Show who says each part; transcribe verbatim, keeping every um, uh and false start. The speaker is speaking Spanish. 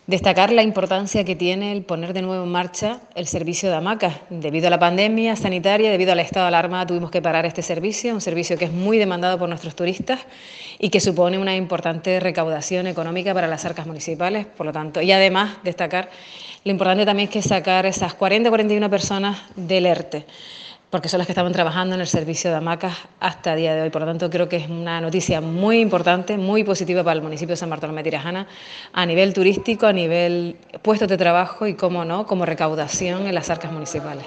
Speaker 1: Destacar la importancia que tiene el poner de nuevo en marcha el servicio de hamacas. Debido a la pandemia sanitaria, debido al estado de alarma, tuvimos que parar este servicio, un servicio que es muy demandado por nuestros turistas y que supone una importante recaudación económica para las arcas municipales, por lo tanto, y además destacar lo importante también que es sacar esas cuarenta a cuarenta y una personas del ERTE, porque son las que estaban trabajando en el servicio de hamacas hasta el día de hoy. Por lo tanto, creo que es una noticia muy importante, muy positiva para el municipio de San Bartolomé de Tirajana, a nivel turístico, a nivel puestos de trabajo y, cómo no, como recaudación en las arcas municipales.